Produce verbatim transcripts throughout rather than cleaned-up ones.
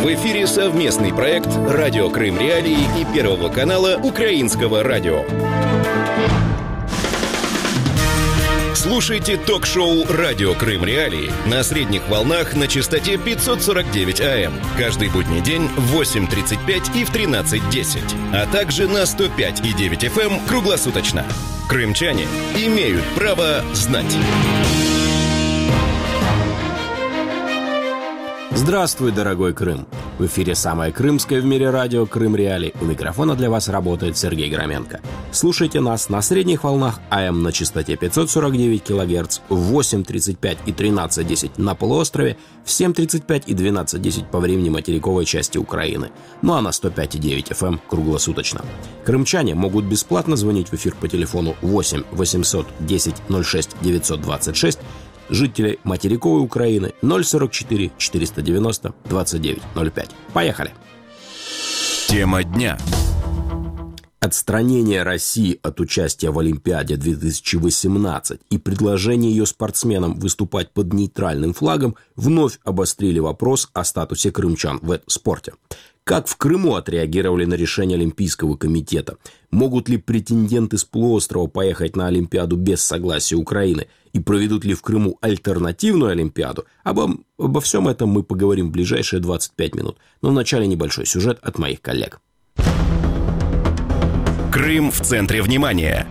В эфире совместный проект «Радио Крым Реалии» и Первого канала Украинского радио. Слушайте ток-шоу «Радио Крым Реалии» на средних волнах на частоте пятьсот сорок девять АМ каждый будний день в восемь тридцать пять и в тринадцать десять, а также на сто пять и девять эф эм круглосуточно. Крымчане имеют право знать. Здравствуй, дорогой Крым! В эфире самое крымское в мире радио «Крым Реалии». У микрофона для вас работает Сергей Громенко. Слушайте нас на средних волнах АМ на частоте пятьсот сорок девять килогерц, в восемь тридцать пять и тринадцать десять на полуострове, в семь тридцать пять и двенадцать десять по времени материковой части Украины. Ну а на сто пять и девять эф эм круглосуточно. Крымчане могут бесплатно звонить в эфир по телефону восемь восемьсот десять ноль шесть девятьсот двадцать шесть, жителей материковой Украины ноль сорок четыре четыреста девяносто двадцать девять ноль пять. Поехали! Тема дня. Отстранение России от участия в Олимпиаде две тысячи восемнадцать и предложение ее спортсменам выступать под нейтральным флагом вновь обострили вопрос о статусе крымчан в спорте. Как в Крыму отреагировали на решение Олимпийского комитета? Могут ли претенденты с полуострова поехать на Олимпиаду без согласия Украины? И проведут ли в Крыму альтернативную Олимпиаду? Обо, обо всем этом мы поговорим в ближайшие двадцать пять минут. Но вначале небольшой сюжет от моих коллег. Крым в центре внимания.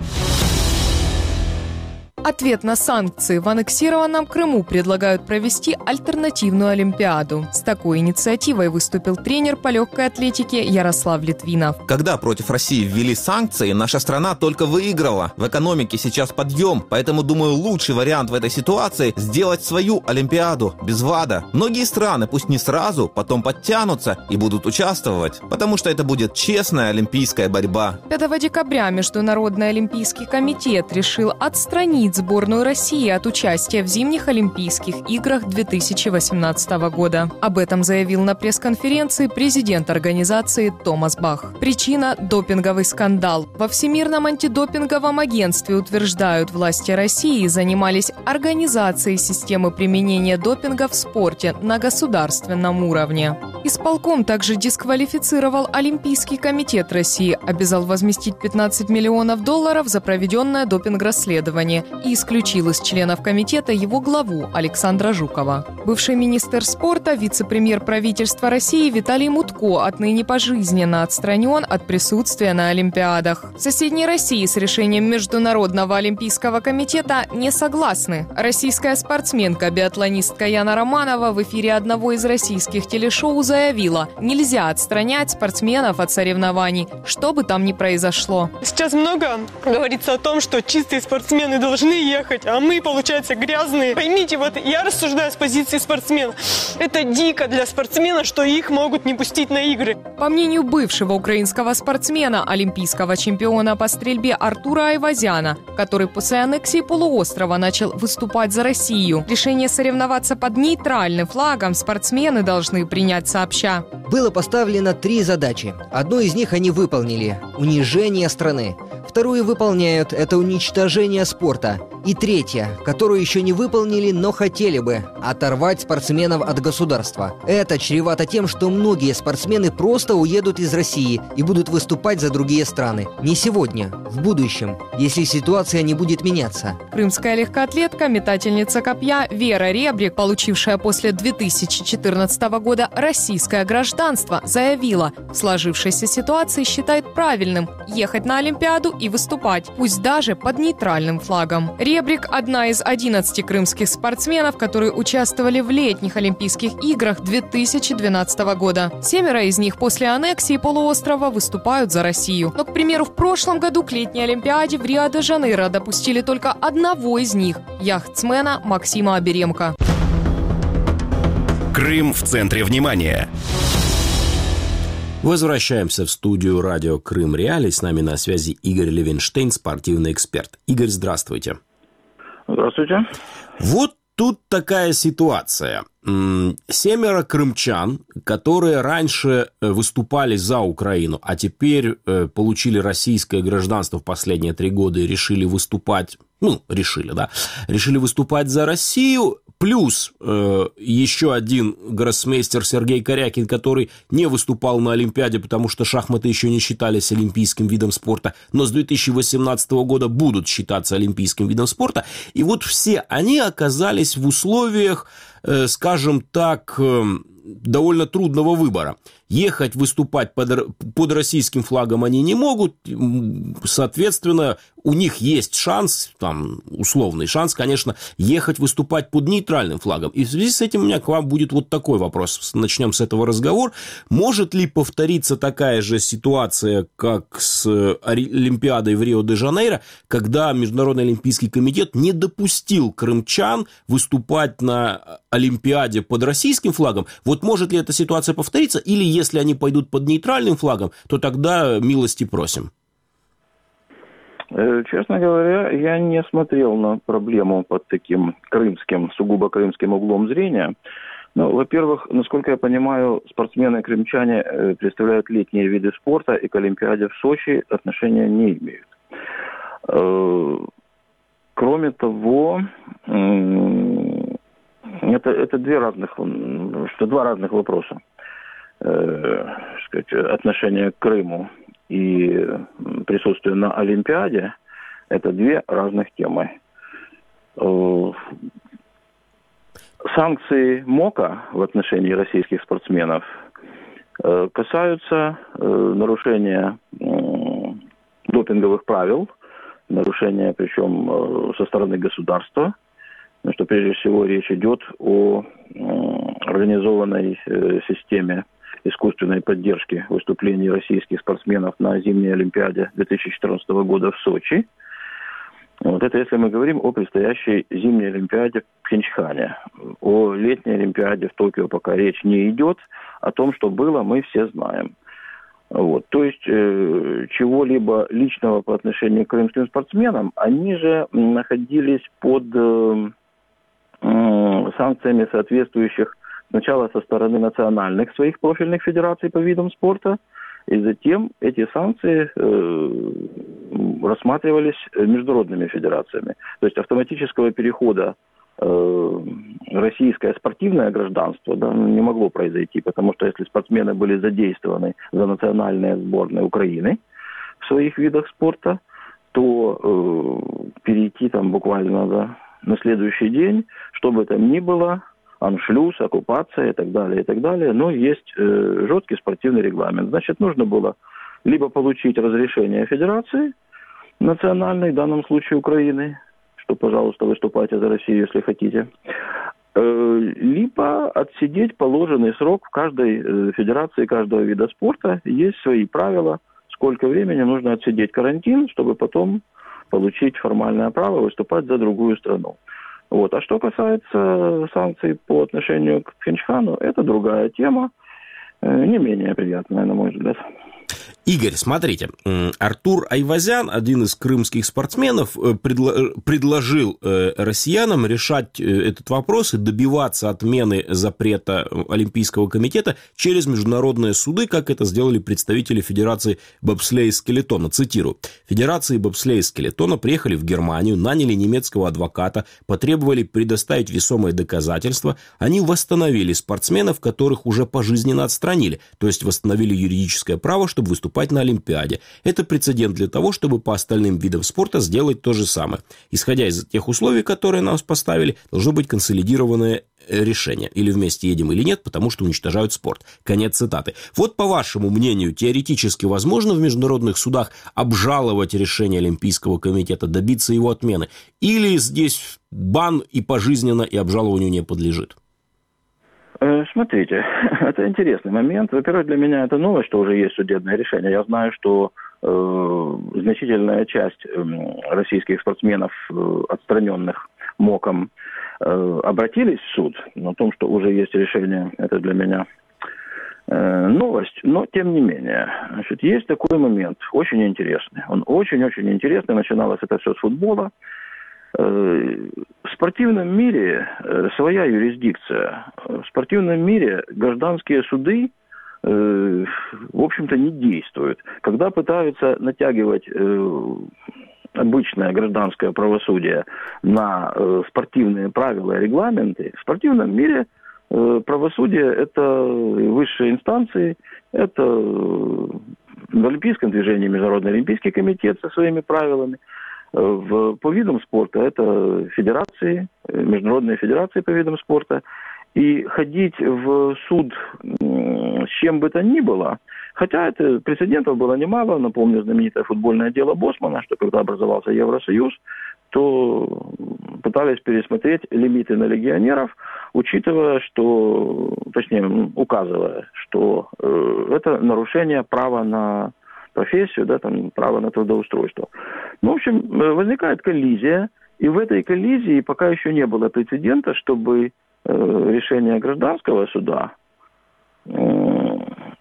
Ответ на санкции. В аннексированном Крыму предлагают провести альтернативную Олимпиаду. С такой инициативой выступил тренер по легкой атлетике Ярослав Литвинов. Когда против России ввели санкции, наша страна только выиграла. В экономике сейчас подъем, поэтому, думаю, лучший вариант в этой ситуации – сделать свою Олимпиаду, без ВАДА. Многие страны, пусть не сразу, потом подтянутся и будут участвовать, потому что это будет честная олимпийская борьба. пятого декабря Международный олимпийский комитет решил отстранить сборную России от участия в зимних Олимпийских играх две тысячи восемнадцатого года. Об этом заявил на пресс-конференции президент организации Томас Бах. Причина – допинговый скандал. Во Всемирном антидопинговом агентстве утверждают, власти России занимались организацией системы применения допинга в спорте на государственном уровне. Исполком также дисквалифицировал Олимпийский комитет России, обязал возместить пятнадцать миллионов долларов за проведенное допинг-расследование и исключил из членов комитета его главу Александра Жукова. Бывший министр спорта, вице-премьер правительства России Виталий Мутко отныне пожизненно отстранен от присутствия на Олимпиадах. В соседней России с решением Международного олимпийского комитета не согласны. Российская спортсменка-биатлонистка Яна Романова в эфире одного из российских телешоу заявила: нельзя отстранять спортсменов от соревнований, что бы там ни произошло. Сейчас много говорится о том, что чистые спортсмены должны ехать, а мы, получается, грязные. Поймите, вот я рассуждаю с позиции спортсмена. Это дико для спортсмена, что их могут не пустить на игры. По мнению бывшего украинского спортсмена, олимпийского чемпиона по стрельбе Артура Айвазяна, который после аннексии полуострова начал выступать за Россию, решение соревноваться под нейтральным флагом спортсмены должны принять сообща. Было поставлено три задачи. Одну из них они выполнили – унижение страны. Вторую выполняют – это уничтожение спорта. И третья, которую еще не выполнили, но хотели бы – оторвать спортсменов от государства. Это чревато тем, что многие спортсмены просто уедут из России и будут выступать за другие страны. Не сегодня, в будущем, если ситуация не будет меняться. Крымская легкоатлетка, метательница копья Вера Ребрик, получившая после две тысячи четырнадцатого года российское гражданство, заявила, в сложившейся ситуации считает правильным ехать на Олимпиаду и выступать, пусть даже под нейтральным флагом. Ребрик – одна из одиннадцати крымских спортсменов, которые участвовали в летних Олимпийских играх две тысячи двенадцатого года. Семеро из них после аннексии полуострова выступают за Россию. Но, к примеру, в прошлом году к летней Олимпиаде в Рио-де-Жанейро допустили только одного из них – яхтсмена Максима Оберемко. Крым в центре внимания. Возвращаемся в студию радио «Крым Реалии». С нами на связи Игорь Левинштейн, спортивный эксперт. Игорь, здравствуйте. Здравствуйте. Вот тут такая ситуация. Семеро крымчан, которые раньше выступали за Украину, а теперь получили российское гражданство в последние три года и решили выступать, ну, решили, да, решили выступать за Россию, Плюс э, еще один гроссмейстер Сергей Корякин, который не выступал на Олимпиаде, потому что шахматы еще не считались олимпийским видом спорта, но с две тысячи восемнадцатого года будут считаться олимпийским видом спорта. И вот все они оказались в условиях, э, скажем так, э, довольно трудного выбора. Ехать выступать под, под российским флагом они не могут, соответственно, у них есть шанс, там, условный шанс, конечно, ехать выступать под нейтральным флагом. И в связи с этим у меня к вам будет вот такой вопрос. Начнем с этого разговор. Может ли повториться такая же ситуация, как с Олимпиадой в Рио-де-Жанейро, когда Международный олимпийский комитет не допустил крымчан выступать на Олимпиаде под российским флагом? Вот может ли эта ситуация повториться, или если они пойдут под нейтральным флагом, то тогда милости просим? Честно говоря, я не смотрел на проблему под таким крымским, сугубо крымским углом зрения. Но, во-первых, насколько я понимаю, спортсмены-крымчане представляют летние виды спорта и к Олимпиаде в Сочи отношения не имеют. Кроме того, это, это две разных, что два разных вопроса. Э, сказать, отношение к Крыму и присутствие на Олимпиаде – это две разных темы. Э, санкции МОКа в отношении российских спортсменов э, касаются э, нарушения э, допинговых правил, нарушения причем э, со стороны государства, что прежде всего речь идет о э, организованной э, системе искусственной поддержки выступлений российских спортсменов на зимней Олимпиаде две тысячи четырнадцатого года в Сочи. Вот это если мы говорим о предстоящей зимней Олимпиаде в Пхенчхане. О летней Олимпиаде в Токио пока речь не идет. О том, что было, мы все знаем. Вот. То есть э, чего-либо личного по отношению к крымским спортсменам, они же находились под э, э, санкциями соответствующих сначала со стороны национальных своих профильных федераций по видам спорта, и затем эти санкции э, рассматривались международными федерациями. То есть автоматического перехода э, российское спортивное гражданство да, не могло произойти, потому что если спортсмены были задействованы за национальные сборные Украины в своих видах спорта, то э, перейти там буквально надо на следующий день, что бы там ни было, аншлюз, оккупация и так далее, и так далее. Но есть э, жесткий спортивный регламент. Значит, нужно было либо получить разрешение федерации национальной, в данном случае Украины, что, пожалуйста, выступайте за Россию, если хотите, э, либо отсидеть положенный срок в каждой э, федерации, каждого вида спорта. Есть свои правила, сколько времени нужно отсидеть карантин, чтобы потом получить формальное право выступать за другую страну. Вот. А что касается санкций по отношению к Пхенчхану, это другая тема, не менее приятная, на мой взгляд. Игорь, смотрите, Артур Айвазян, один из крымских спортсменов, предло- предложил россиянам решать этот вопрос и добиваться отмены запрета Олимпийского комитета через международные суды, как это сделали представители Федерации бобслея и скелетона. Цитирую. Федерации бобслея и скелетона приехали в Германию, наняли немецкого адвоката, потребовали предоставить весомые доказательства. Они восстановили спортсменов, которых уже пожизненно отстранили, то есть восстановили юридическое право, чтобы выступать на Олимпиаде. Это прецедент для того, чтобы по остальным видам спорта сделать то же самое. Исходя из тех условий, которые нам поставили, должно быть консолидированное решение. Или вместе едем, или нет, потому что уничтожают спорт. Конец цитаты. Вот, по вашему мнению, теоретически возможно в международных судах обжаловать решение Олимпийского комитета, добиться его отмены? Или здесь бан и пожизненно, и обжалованию не подлежит? Смотрите, это интересный момент. Во-первых, для меня это новость, что уже есть судебное решение. Я знаю, что э, значительная часть э, российских спортсменов, э, отстраненных МОКом, э, обратились в суд. Но о том, что уже есть решение, это для меня э, новость. Но, тем не менее, значит, есть такой момент, очень интересный. Он очень-очень интересный. Начиналось это все с футбола. В спортивном мире своя юрисдикция. В спортивном мире гражданские суды, в общем-то, не действуют. Когда пытаются натягивать обычное гражданское правосудие на э, спортивные правила и регламенты, в спортивном мире э, правосудие – это высшие инстанции, это э, в олимпийском движении Международный олимпийский комитет со своими правилами, э, в, по видам спорта это федерации, международные федерации по видам спорта. И ходить в суд э, с чем бы то ни было, хотя это прецедентов было немало, напомню, знаменитое футбольное дело Босмана, что когда образовался Евросоюз, то пытались пересмотреть лимиты на легионеров, учитывая, что, точнее, указывая, что э, это нарушение права на профессию, да, там, права на трудоустройство. Ну, в общем, возникает коллизия, и в этой коллизии пока еще не было прецедента, чтобы э, решение гражданского суда э,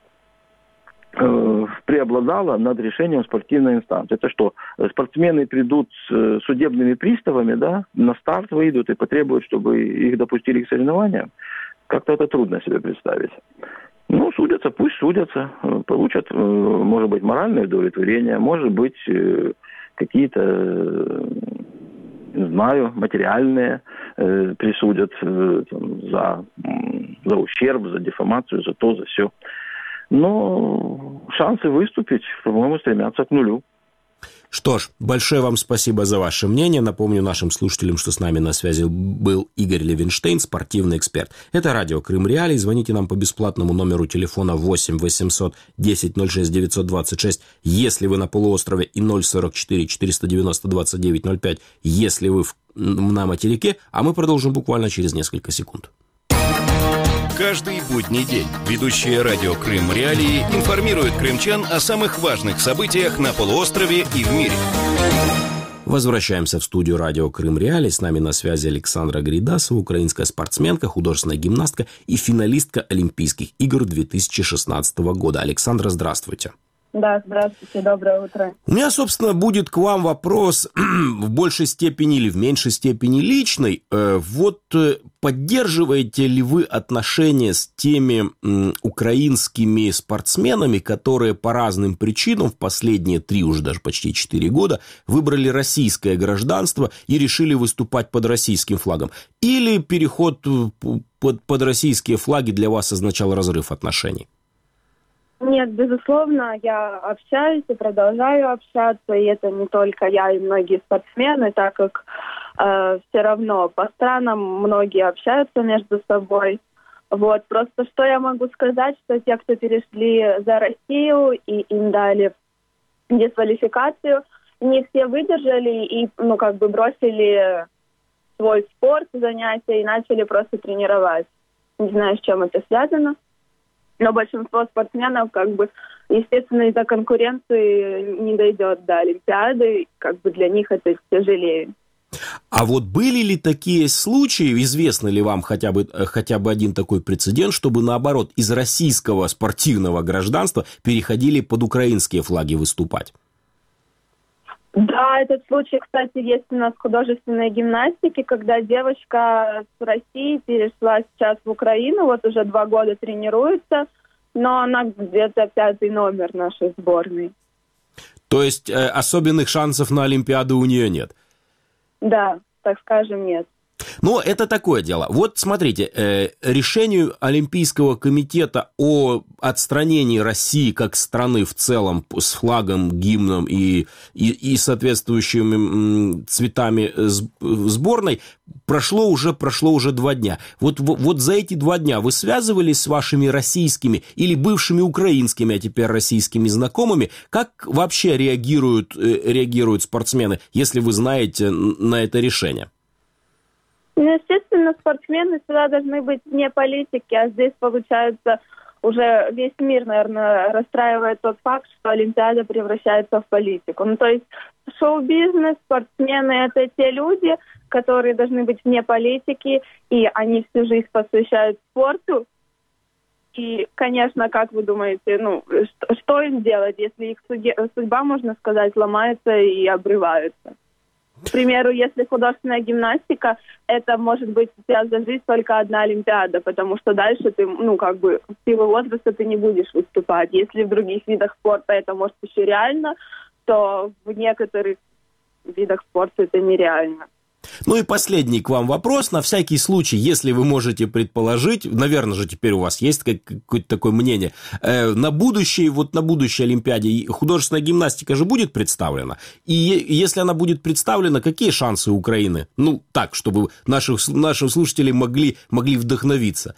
преобладала над решением спортивной инстанции. Это что, спортсмены придут с судебными приставами, да, на старт выйдут и потребуют, чтобы их допустили к соревнованиям? Как-то это трудно себе представить. Ну, судятся, пусть судятся, получат, может быть, моральное удовлетворение, может быть, какие-то, не знаю, материальные присудят там, за, за ущерб, за дефамацию, за то, за все. Но шансы выступить, по-моему, стремятся к нулю. Что ж, большое вам спасибо за ваше мнение. Напомню нашим слушателям, что с нами на связи был Игорь Левинштейн, спортивный эксперт. Это радио Крым Реалии. Звоните нам по бесплатному номеру телефона восемь восемьсот десять ноль шесть девятьсот двадцать шесть, если вы на полуострове, и ноль сорок четыре четыреста девяносто двадцать девять ноль пять, если вы в, на материке. А мы продолжим буквально через несколько секунд. Каждый будний день ведущие радио Крым Реалии информируют крымчан о самых важных событиях на полуострове и в мире. Возвращаемся в студию радио Крым Реалии. С нами на связи Александра Гридасова, украинская спортсменка, художественная гимнастка и финалистка Олимпийских игр две тысячи шестнадцатого года. Александра, здравствуйте. Да, здравствуйте, доброе утро. У меня, собственно, будет к вам вопрос в большей степени или в меньшей степени личный. Вот поддерживаете ли вы отношения с теми украинскими спортсменами, которые по разным причинам в последние три, уже даже почти четыре года выбрали российское гражданство и решили выступать под российским флагом? Или переход под, под российские флаги для вас означал разрыв отношений? Нет, безусловно, я общаюсь и продолжаю общаться, и это не только я и многие спортсмены, так как э, все равно по странам многие общаются между собой. Вот, просто что я могу сказать, что те, кто перешли за Россию и им дали дисквалификацию, не все выдержали и, ну, как бы бросили свой спорт, занятия и начали просто тренировать. Не знаю, с чем это связано. Но большинство спортсменов, как бы, естественно, из-за конкуренции не дойдет до Олимпиады, как бы для них это тяжелее. А вот были ли такие случаи, известно ли вам хотя бы, хотя бы один такой прецедент, чтобы, наоборот, из российского спортивного гражданства переходили под украинские флаги выступать? Да, этот случай, кстати, есть у нас в художественной гимнастике, когда девочка с России перешла сейчас в Украину, вот уже два года тренируется, но она где-то пятый номер нашей сборной. То есть э, особенных шансов на Олимпиаду у нее нет? Да, так скажем, нет. Но это такое дело. Вот смотрите, э, решению Олимпийского комитета о отстранении России как страны в целом с флагом, гимном и, и, и соответствующими м, цветами сборной прошло уже, прошло уже два дня. Вот, вот, вот за эти два дня вы связывались с вашими российскими или бывшими украинскими, а теперь российскими знакомыми? Как вообще реагируют, э, реагируют спортсмены, если вы знаете на это решение? Ну, естественно, спортсмены всегда должны быть вне политики, а здесь, получается, уже весь мир, наверное, расстраивает тот факт, что Олимпиада превращается в политику. Ну, то есть шоу-бизнес, спортсмены – это те люди, которые должны быть вне политики, и они всю жизнь посвящают спорту. И, конечно, как вы думаете, ну, что, что им делать, если их судьба, можно сказать, ломается и обрывается? К примеру, если художественная гимнастика, это может быть у тебя за жизнь только одна Олимпиада, потому что дальше ты, ну, как бы, в силу возраста ты не будешь выступать. Если в других видах спорта это может еще реально, то в некоторых видах спорта это нереально. Ну и последний к вам вопрос, на всякий случай, если вы можете предположить, наверное же теперь у вас есть какое-то такое мнение, э, на будущее, вот на будущей Олимпиаде художественная гимнастика же будет представлена? И если она будет представлена, какие шансы Украины? Ну, так, чтобы наших, наших слушателей могли, могли вдохновиться.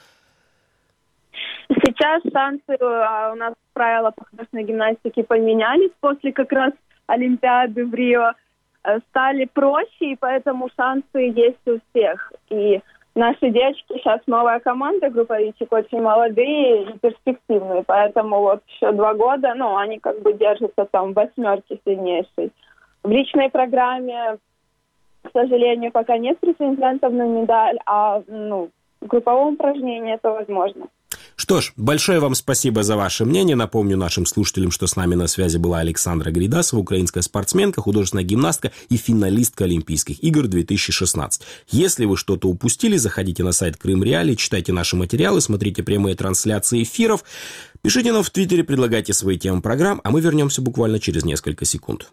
Сейчас шансы у нас правила по художественной гимнастике поменялись после как раз Олимпиады в Рио. Стали проще, и поэтому шансы есть у всех. И наши девочки, сейчас новая команда, группа Вичик, очень молодые и перспективные, поэтому вот еще два года, ну, они как бы держатся там в восьмерке сильнейшей. В личной программе, к сожалению, пока нет претендентов на медаль, а ну, в групповом упражнении это возможно. Что ж, большое вам спасибо за ваше мнение. Напомню нашим слушателям, что с нами на связи была Александра Гридасова, украинская спортсменка, художественная гимнастка и финалистка Олимпийских игр две тысячи шестнадцать. Если вы что-то упустили, заходите на сайт Крым Реалии, читайте наши материалы, смотрите прямые трансляции эфиров, пишите нам в Твиттере, предлагайте свои темы программ, а мы вернемся буквально через несколько секунд.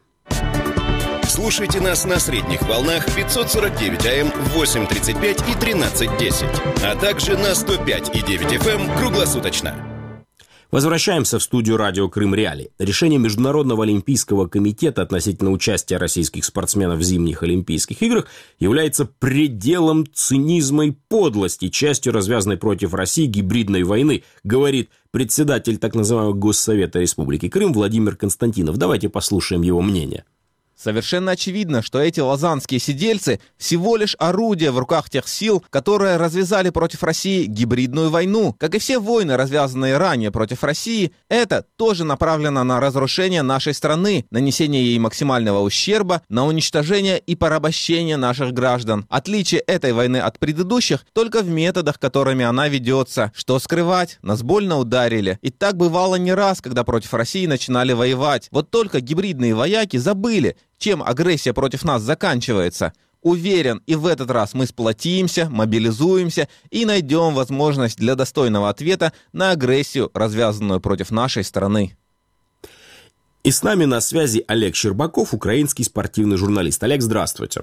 Слушайте нас на средних волнах пятьсот сорок девять АМ в восемь тридцать пять и тринадцать десять, а также на сто пять и девять эф эм круглосуточно. Возвращаемся в студию радио Крым Реалии. Решение Международного олимпийского комитета относительно участия российских спортсменов в зимних Олимпийских играх является пределом цинизма и подлости, частью развязанной против России гибридной войны, говорит председатель так называемого Госсовета Республики Крым Владимир Константинов. Давайте послушаем его мнение. Совершенно очевидно, что эти лозаннские сидельцы всего лишь орудия в руках тех сил, которые развязали против России гибридную войну. Как и все войны, развязанные ранее против России, это тоже направлено на разрушение нашей страны, нанесение ей максимального ущерба, на уничтожение и порабощение наших граждан. Отличие этой войны от предыдущих только в методах, которыми она ведется. Что скрывать? Нас больно ударили. И так бывало не раз, когда против России начинали воевать. Вот только гибридные вояки забыли, чем агрессия против нас заканчивается. Уверен, и в этот раз мы сплотимся, мобилизуемся и найдем возможность для достойного ответа на агрессию, развязанную против нашей страны. И с нами на связи Олег Щербаков, украинский спортивный журналист. Олег, здравствуйте.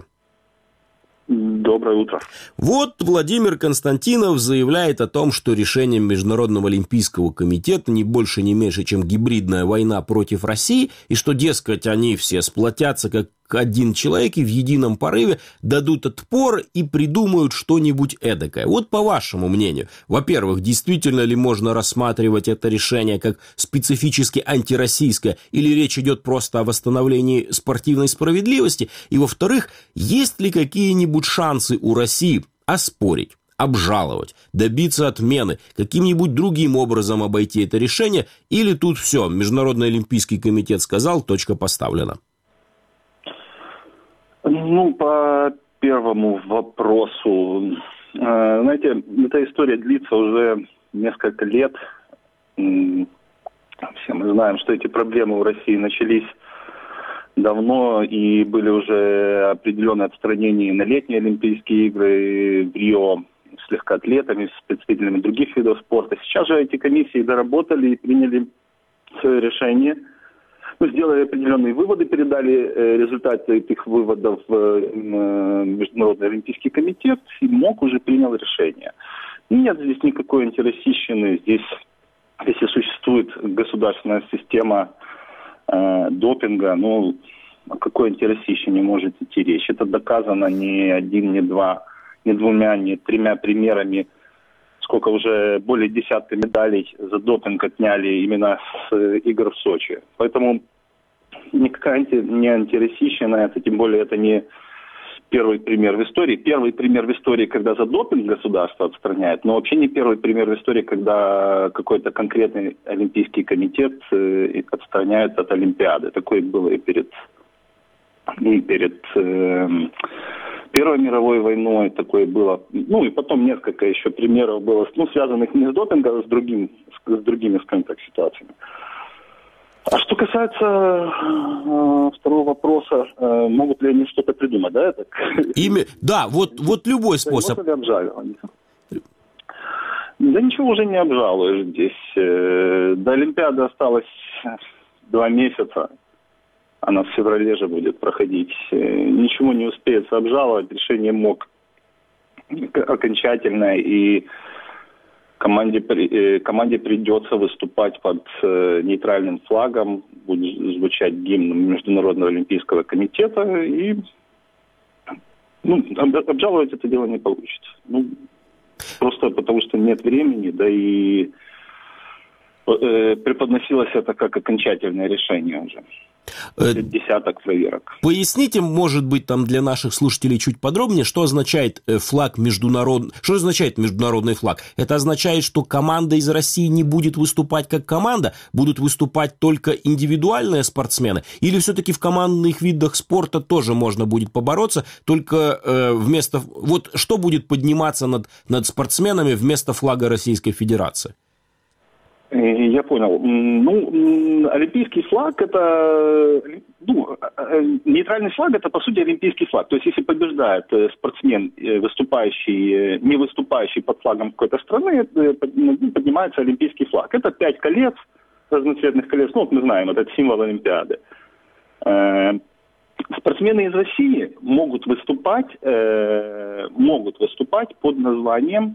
Доброе утро. Вот Владимир Константинов заявляет о том, что решением Международного олимпийского комитета не больше, не меньше, чем гибридная война против России, и что, дескать, они все сплотятся как один человек и в едином порыве дадут отпор и придумают что-нибудь эдакое. Вот по вашему мнению, во-первых, действительно ли можно рассматривать это решение как специфически антироссийское, или речь идет просто о восстановлении спортивной справедливости? И, во-вторых, есть ли какие-нибудь шансы у России оспорить, обжаловать, добиться отмены, каким-нибудь другим образом обойти это решение, или тут все, Международный олимпийский комитет сказал, точка поставлена? Ну, по первому вопросу, знаете, эта история длится уже несколько лет. Все мы знаем, что эти проблемы у России начались давно, и были уже определенные отстранения на летние Олимпийские игры в Рио с легкоатлетами, с представителями других видов спорта. Сейчас же эти комиссии доработали и приняли свое решение. Мы сделали определенные выводы, передали э, результаты этих выводов в э, Международный олимпийский комитет, и МОК уже принял решение. Нет здесь никакой антироссийщины. Здесь, если существует государственная система э, допинга, ну, о какой антироссийщине может идти речь? Это доказано не один, не два, не двумя, не тремя примерами. Сколько уже более десятка медалей за допинг отняли именно с игр в Сочи. Поэтому никакая анти, не антироссийщина, это тем более это не первый пример в истории. Первый пример в истории, когда за допинг государство отстраняет, но вообще не первый пример в истории, когда какой-то конкретный олимпийский комитет отстраняет от Олимпиады. Такое было и перед, и перед э, Первой мировой войной, такое было. Ну и потом несколько еще примеров было, ну, связанных не с допингом, а с, другим, с, с другими, скажем так, ситуациями. А что касается э, второго вопроса, э, могут ли они что-то придумать, да? Это? Ими... Да, вот, вот любой способ. Можно ли обжаловать? Да ничего уже не обжалуешь здесь. До Олимпиады осталось два месяца. она в феврале же будет проходить. Ничего не успеется обжаловать, решение МОК окончательное, и команде, команде придется выступать под нейтральным флагом, будет звучать гимн Международного олимпийского комитета, и ну, обжаловать это дело не получится. Ну, просто потому что нет времени, да и э, преподносилось это как окончательное решение уже. Десяток проверок. Поясните, может быть, там для наших слушателей чуть подробнее, что означает флаг международный, что означает международный флаг? Это означает, что команда из России не будет выступать как команда, будут выступать только индивидуальные спортсмены, или все-таки в командных видах спорта тоже можно будет побороться, только э, вместо... Вот что будет подниматься над, над спортсменами вместо флага Российской Федерации? Я понял. Ну, олимпийский флаг это, ну, нейтральный флаг это по сути олимпийский флаг. То есть, если побеждает спортсмен, выступающий, не выступающий под флагом какой-то страны, поднимается олимпийский флаг. Это пять колец, разноцветных колец. Ну, вот мы знаем, это символ Олимпиады. Спортсмены из России могут выступать, могут выступать под названием,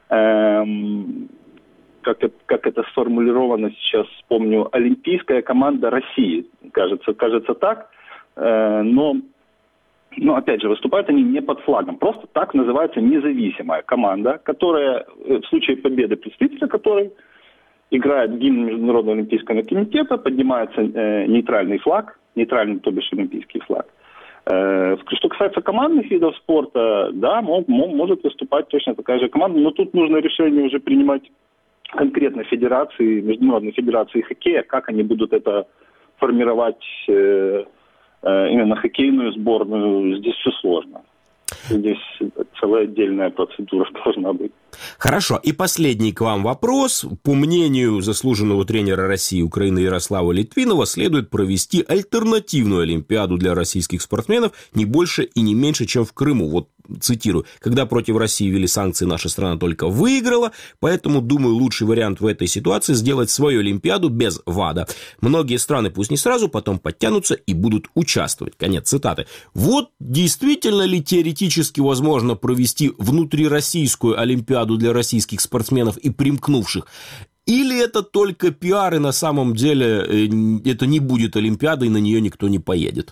Как это, как это сформулировано сейчас, вспомню, Олимпийская команда России, кажется, кажется так, э, но, но, опять же, выступают они не под флагом, просто так называется независимая команда, которая, в случае победы представителя которой играет гимн Международного олимпийского комитета, поднимается э, нейтральный флаг, нейтральный, то бишь олимпийский флаг. Э, что касается командных видов спорта, да, мог, мог, может выступать точно такая же команда, но тут нужно решение уже принимать конкретно федерации, Международной федерации хоккея, как они будут это формировать, э, э, именно хоккейную сборную, здесь все сложно. Здесь целая отдельная процедура должна быть. Хорошо. И последний к вам вопрос. По мнению заслуженного тренера России Украины Ярослава Литвинова, следует провести альтернативную Олимпиаду для российских спортсменов не больше и не меньше, чем в Крыму. Вот цитирую. Когда против России ввели санкции, наша страна только выиграла, поэтому, думаю, лучший вариант в этой ситуации сделать свою Олимпиаду без ВАДА. Многие страны, пусть не сразу, потом подтянутся и будут участвовать. Конец цитаты. Вот действительно ли теоретически возможно провести внутрироссийскую Олимпиаду для российских спортсменов и примкнувших? Или это только пиар, и на самом деле это не будет Олимпиада, и на нее никто не поедет?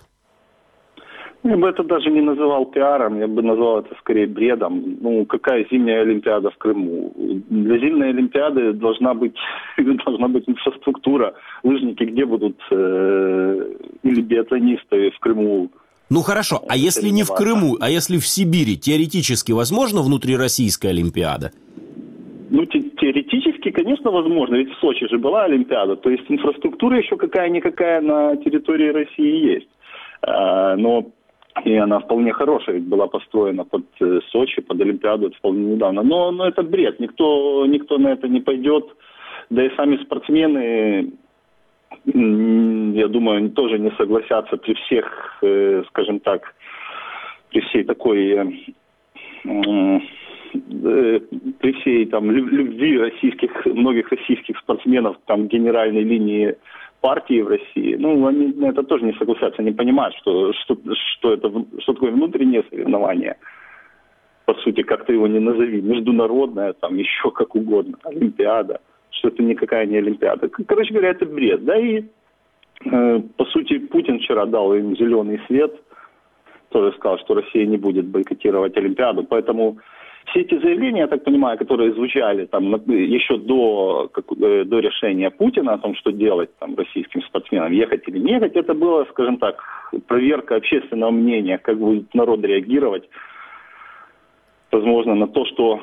Я бы это даже не называл пиаром, я бы назвал это скорее бредом. Ну, какая зимняя Олимпиада в Крыму? Для зимней Олимпиады должна быть, должна быть инфраструктура. Лыжники где будут? Э, или биатлонисты в Крыму? Ну хорошо, а если не в Крыму, а если в Сибири, теоретически возможно внутрироссийская Олимпиада? Ну, те- теоретически, конечно, возможно, ведь в Сочи же была Олимпиада, то есть инфраструктура еще какая-никакая на территории России есть. А, но и она вполне хорошая, ведь была построена под э, Сочи, под Олимпиаду, это вполне недавно. Но, но это бред, никто, никто на это не пойдет, да и сами спортсмены, я думаю, тоже не согласятся при всех, э, скажем так, при всей такой, э, э, при всей там любви российских, многих российских спортсменов, там, генеральной линии партии в России, ну, они на это тоже не согласятся, они понимают, что, что, что это, что такое внутреннее соревнование, по сути, как ты его ни назови, международное, там, еще как угодно, Олимпиада, что это никакая не Олимпиада. Короче говоря, это бред, да, и, э, по сути, Путин вчера дал им зеленый свет, тоже сказал, что Россия не будет бойкотировать Олимпиаду, поэтому все эти заявления, я так понимаю, которые звучали там еще до, как, до решения Путина о том, что делать там российским спортсменам, ехать или не ехать, это было, скажем так, проверка общественного мнения, как будет народ реагировать, возможно, на то, что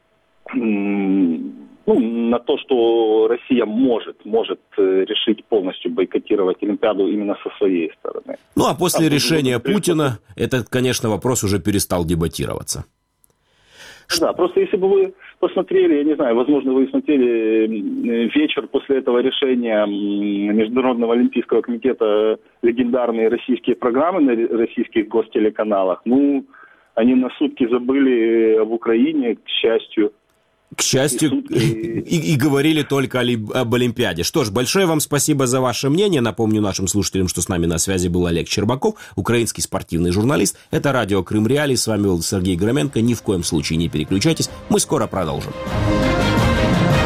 ну, на то, что Россия может, может решить полностью бойкотировать Олимпиаду именно со своей стороны. Ну, а после а решения Путина этот, конечно, вопрос уже перестал дебатироваться. Да, просто если бы вы посмотрели, я не знаю, возможно, вы смотрели вечер после этого решения Международного олимпийского комитета легендарные российские программы на российских гостелеканалах, ну, они на сутки забыли об Украине, к счастью. К счастью, и, и, и говорили только об Олимпиаде. Что ж, большое вам спасибо за ваше мнение. Напомню нашим слушателям, что с нами на связи был Олег Щербаков, украинский спортивный журналист. Это радио Крым Реалии. С вами был Сергей Громенко. Ни в коем случае не переключайтесь. Мы скоро продолжим.